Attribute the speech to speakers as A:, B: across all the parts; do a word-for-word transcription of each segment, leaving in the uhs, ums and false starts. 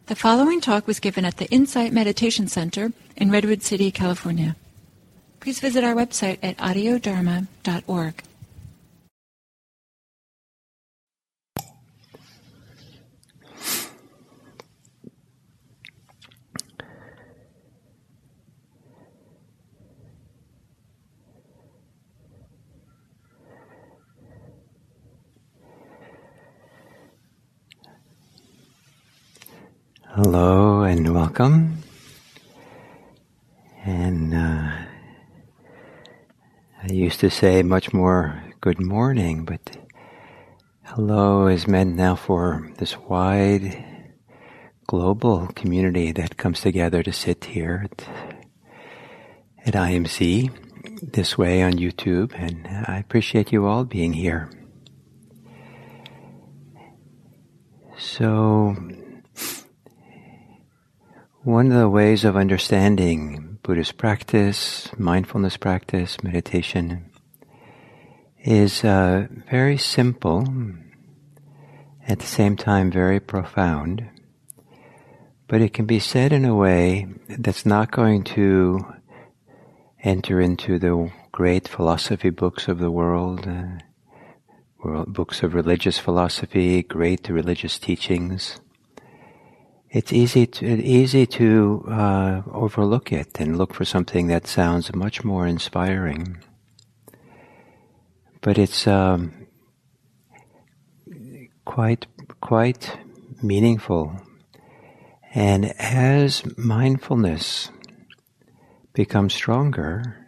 A: The following talk was given at the Insight Meditation Center in Redwood City, California. Please visit our website at audio dharma dot org.
B: Hello and welcome. And uh, I used to say much more good morning, but hello is meant now for this wide global community that comes together to sit here at, at I M C this way on YouTube, and I appreciate you all being here. So, one of the ways of understanding Buddhist practice, mindfulness practice, meditation, is uh, very simple, at the same time very profound, but it can be said in a way that's not going to enter into the great philosophy books of the world, uh, world books of religious philosophy, great religious teachings. It's easy to easy to uh, overlook it and look for something that sounds much more inspiring. But it's um, quite quite meaningful. And as mindfulness becomes stronger,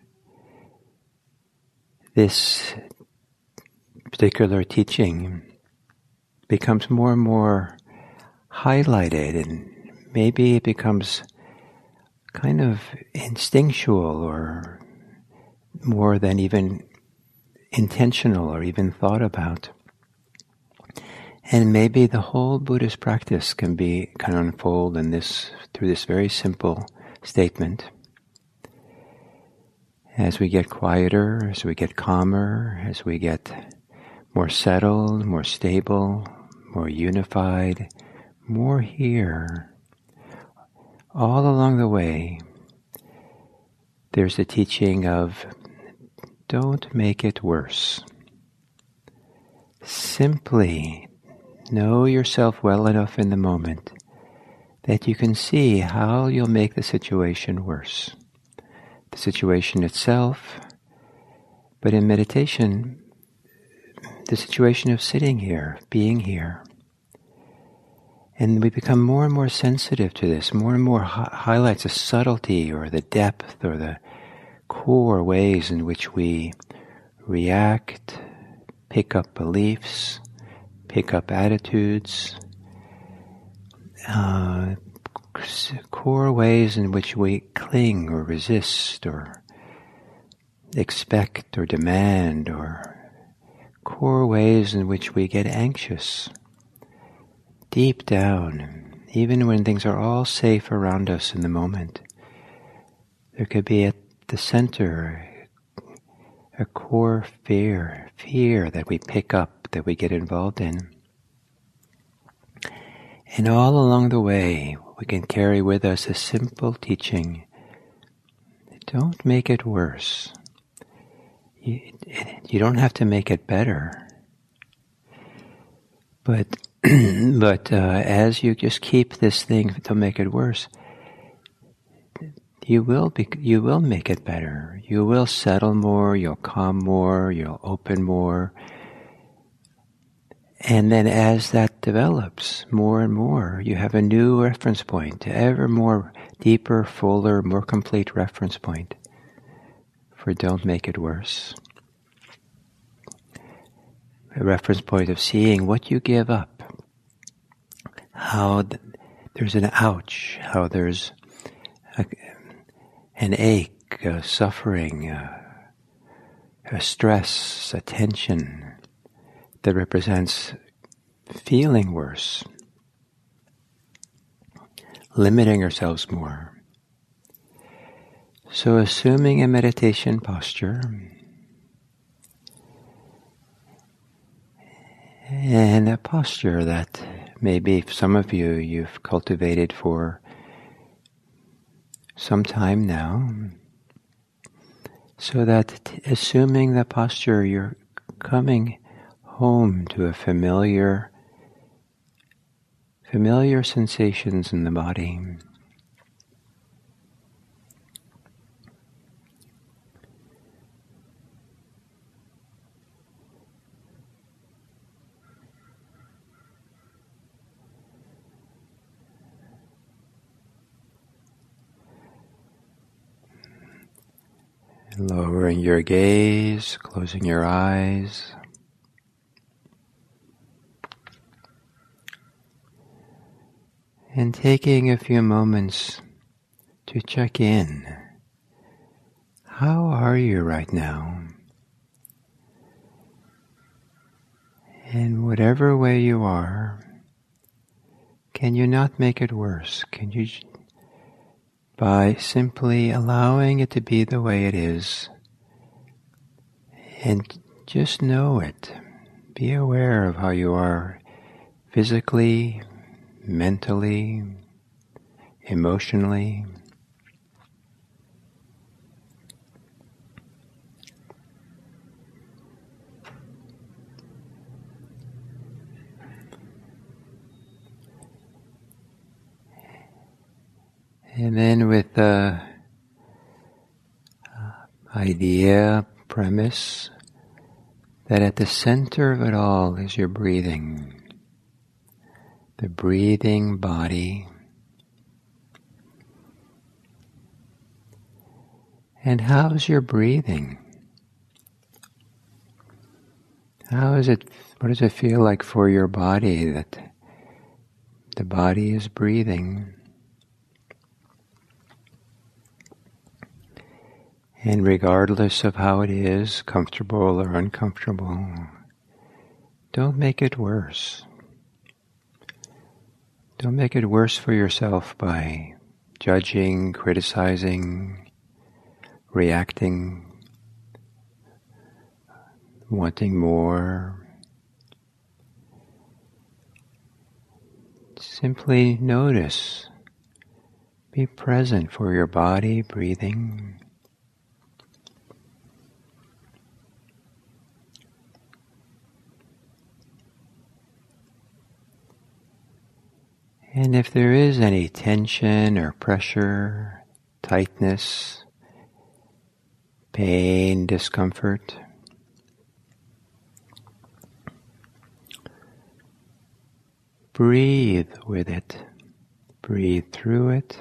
B: this particular teaching becomes more and more highlighted, and maybe it becomes kind of instinctual or more than even intentional or even thought about. And maybe the whole Buddhist practice can be can unfold in this through this very simple statement. As we get quieter, as we get calmer, as we get more settled, more stable, more unified, more here, all along the way, there's the teaching of don't make it worse. Simply know yourself well enough in the moment that you can see how you'll make the situation worse. The situation itself, but in meditation, the situation of sitting here, being here. And we become more and more sensitive to this, more and more hi- highlights the subtlety or the depth or the core ways in which we react, pick up beliefs, pick up attitudes, uh, core ways in which we cling or resist or expect or demand, or core ways in which we get anxious. Deep down, even when things are all safe around us in the moment, there could be at the center a core fear, fear that we pick up, that we get involved in. And all along the way, we can carry with us a simple teaching. Don't make it worse. You, you don't have to make it better. But but uh, as you just keep this thing to make it worse, you will be, you will make it better. You will settle more, you'll calm more, you'll open more. And then as that develops more and more, you have a new reference point, ever more deeper, fuller, more complete reference point for don't make it worse. A reference point of seeing what you give up. How th- there's an ouch, how there's a, an ache, a suffering, a, a stress, a tension that represents feeling worse, limiting ourselves more. So assuming a meditation posture, and a posture that maybe some of you you've cultivated for some time now, so that t- assuming the posture, you're coming home to a familiar, familiar sensations in the body. Lowering your gaze, closing your eyes. And taking a few moments to check in. How are you right now? In whatever way you are, can you not make it worse? Can you, by simply allowing it to be the way it is, and just know it. Be aware of how you are physically, mentally, emotionally. And then with the uh, idea, premise, that at the center of it all is your breathing. The breathing body. And how's your breathing? How is it, what does it feel like for your body that the body is breathing? And regardless of how it is, comfortable or uncomfortable, don't make it worse. Don't make it worse for yourself by judging, criticizing, reacting, wanting more. Simply notice. Be present for your body breathing. And if there is any tension or pressure, tightness, pain, discomfort, breathe with it. Breathe through it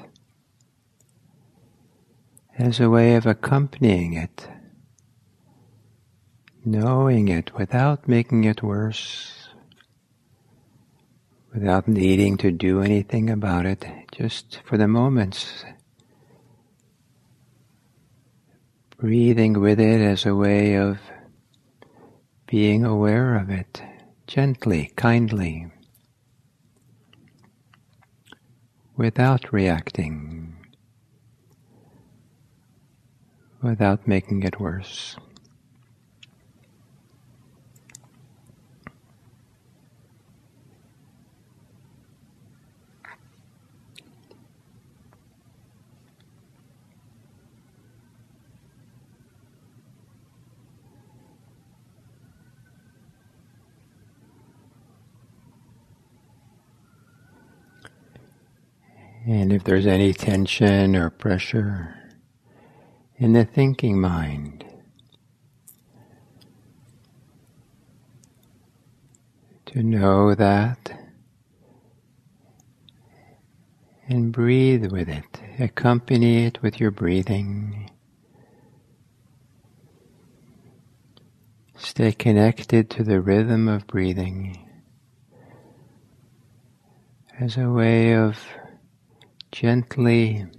B: as a way of accompanying it, knowing it without making it worse. Without needing to do anything about it, just for the moments, breathing with it as a way of being aware of it, gently, kindly, without reacting, without making it worse. And if there's any tension or pressure in the thinking mind, to know that and breathe with it. Accompany it with your breathing. Stay connected to the rhythm of breathing as a way of gently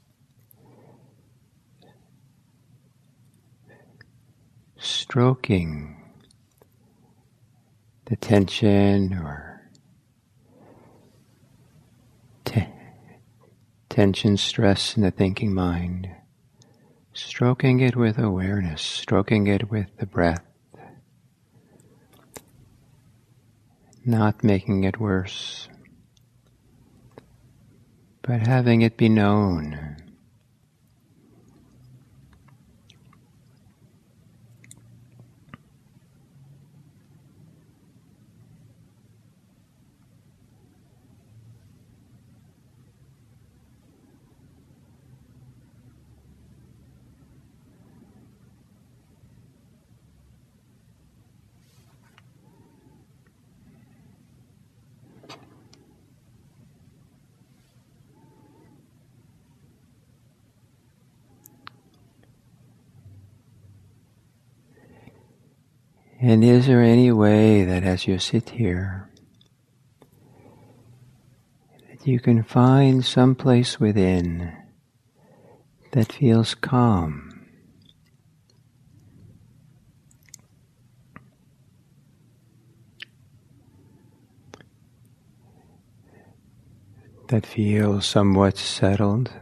B: stroking the tension or te- tension, stress in the thinking mind, stroking it with awareness, stroking it with the breath, not making it worse. but having it be known. And is there any way that as you sit here, that you can find some place within that feels calm, that feels somewhat settled?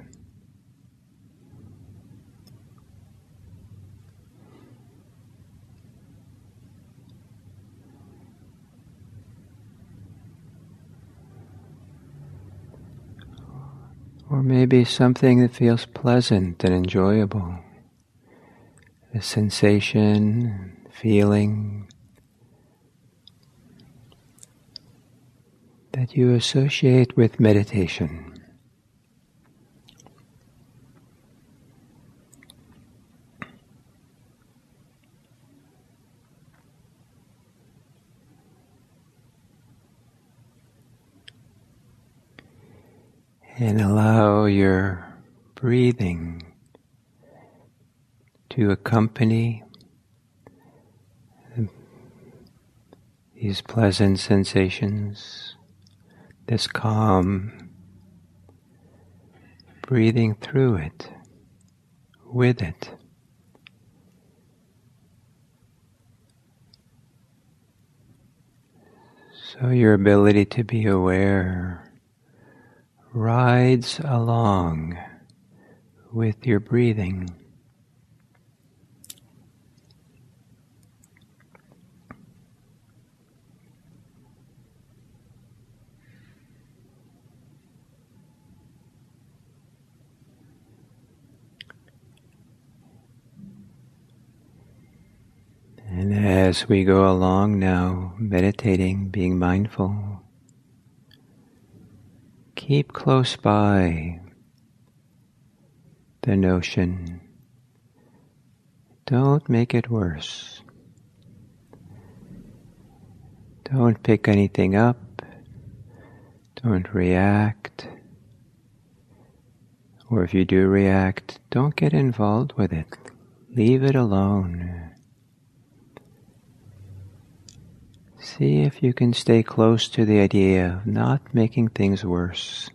B: Or maybe something that feels pleasant and enjoyable, a sensation, feeling that you associate with meditation. And allow your breathing to accompany these pleasant sensations, this calm, breathing through it, with it. So your ability to be aware rides along with your breathing. And as we go along now, meditating, being mindful, keep close by the notion. Don't make it worse. Don't pick anything up. Don't react. Or if you do react, don't get involved with it. Leave it alone. See if you can stay close to the idea of not making things worse.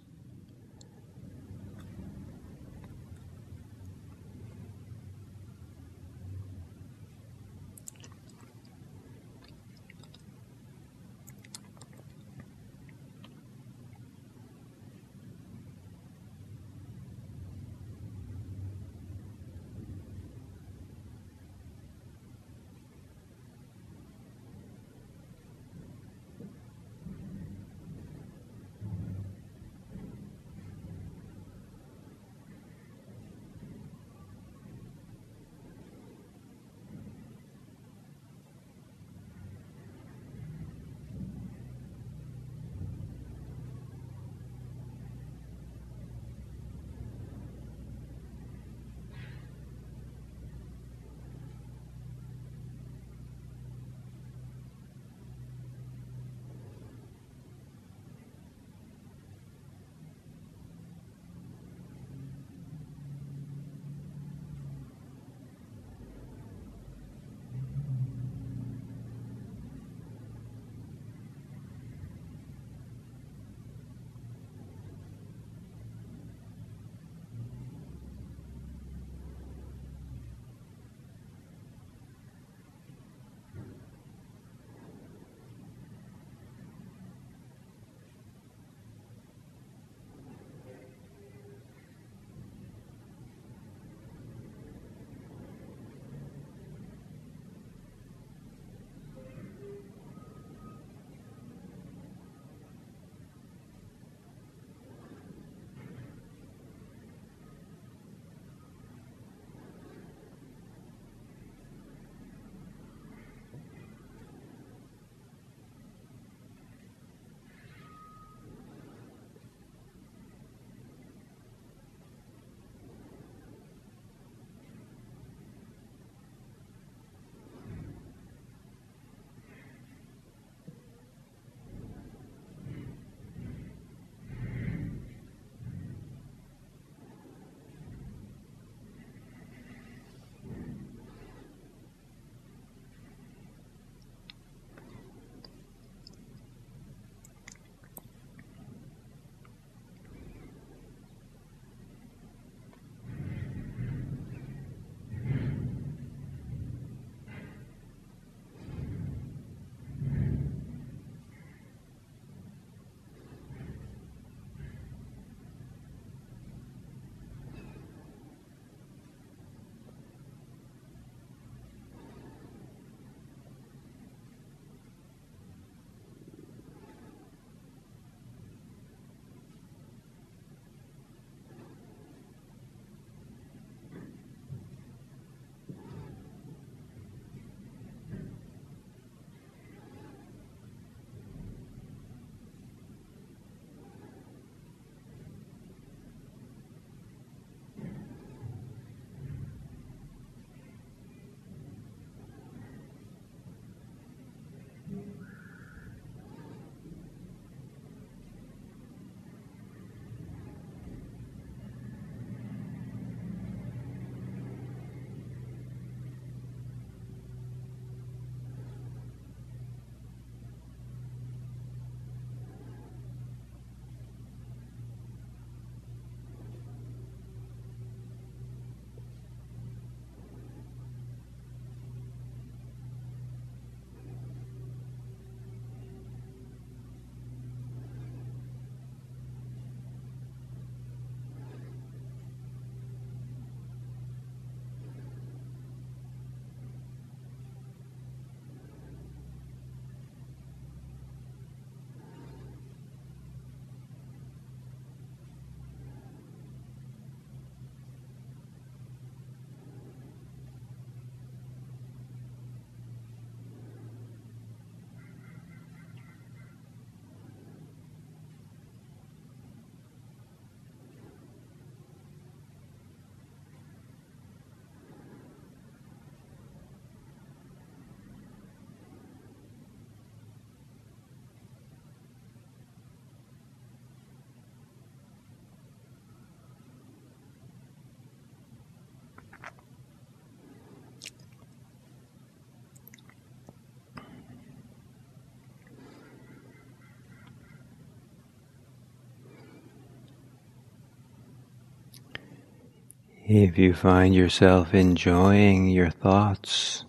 B: If you find yourself enjoying your thoughts,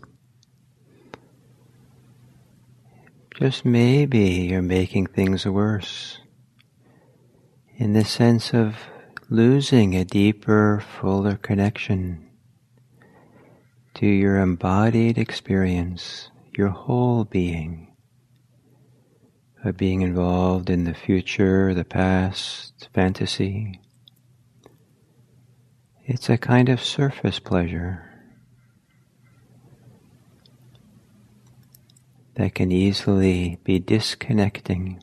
B: just maybe you're making things worse, in the sense of losing a deeper, fuller connection to your embodied experience, your whole being, of being involved in the future, the past, fantasy. It's a kind of surface pleasure that can easily be disconnecting.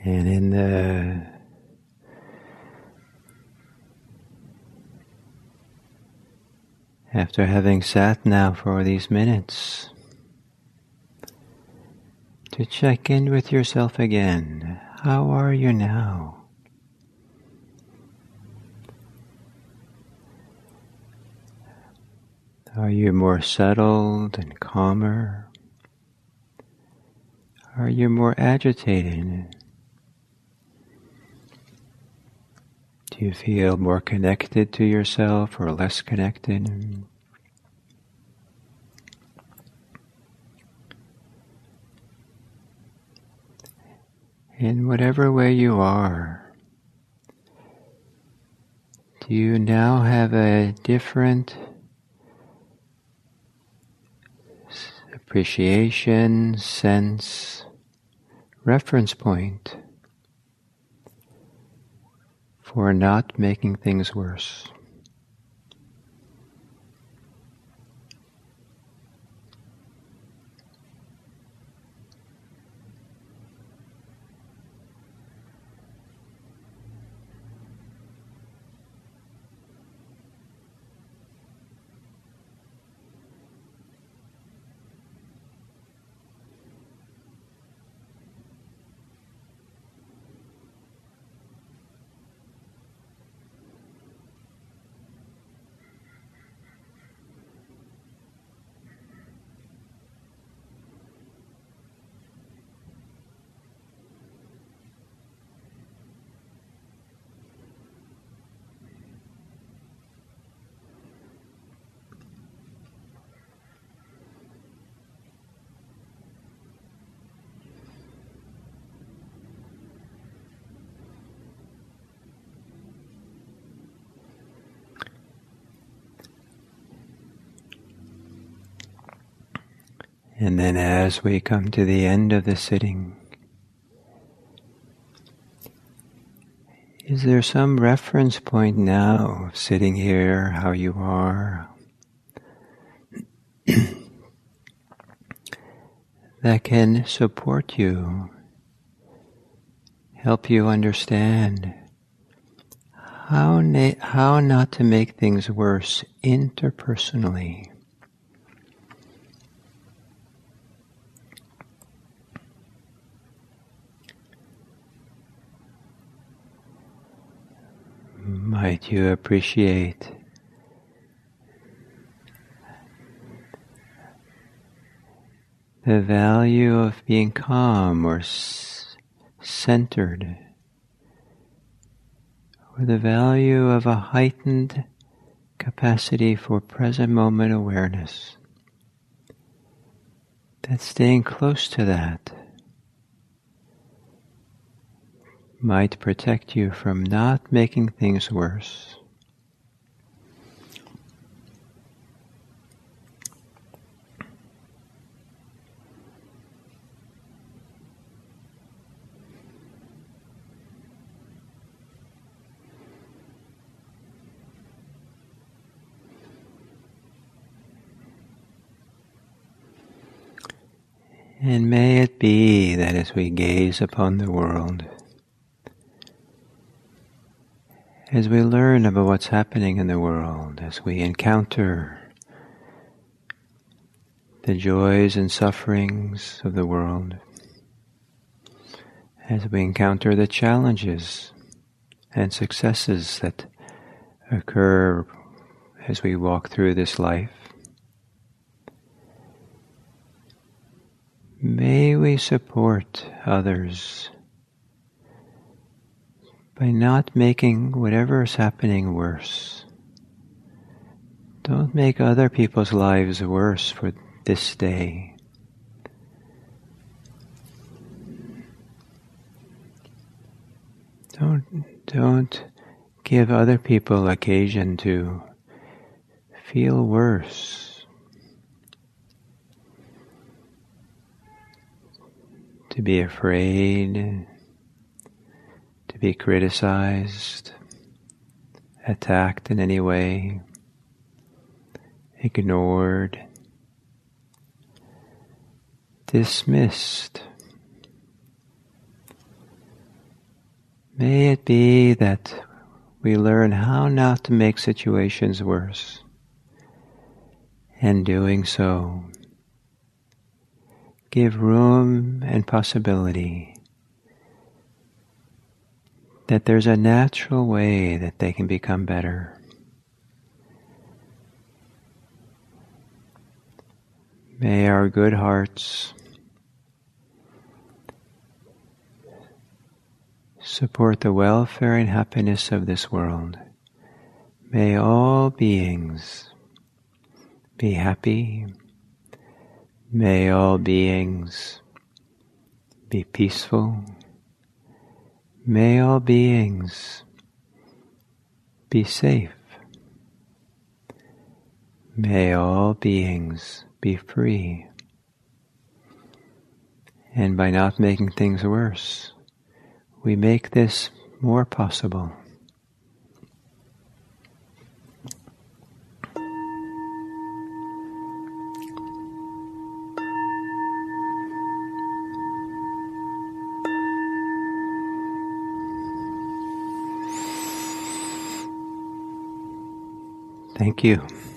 B: And in the after having sat now for these minutes, to check in with yourself again. How are you now? Are you more settled and calmer? Are you more agitated? Do you feel more connected to yourself or less connected? In whatever way you are, do you now have a different appreciation, sense, reference point for not making things worse? And then as we come to the end of the sitting, is there some reference point now, sitting here, how you are, that can support you, help you understand how, na- how not to make things worse interpersonally? Might you appreciate the value of being calm or s- centered, or the value of a heightened capacity for present moment awareness? That staying close to that might protect you from not making things worse. And may it be that as we gaze upon the world, as we learn about what's happening in the world, as we encounter the joys and sufferings of the world, as we encounter the challenges and successes that occur as we walk through this life, may we support others by not making whatever is happening worse. Don't make other people's lives worse for this day. Don't, don't give other people occasion to feel worse, to be afraid, to be criticized, attacked in any way, ignored, dismissed. May it be that we learn how not to make situations worse. And doing so, give room and possibility that there's a natural way that they can become better. May our good hearts support the welfare and happiness of this world. May all beings be happy. May all beings be peaceful. May all beings be safe. May all beings be free. And by not making things worse, we make this more possible. Thank you.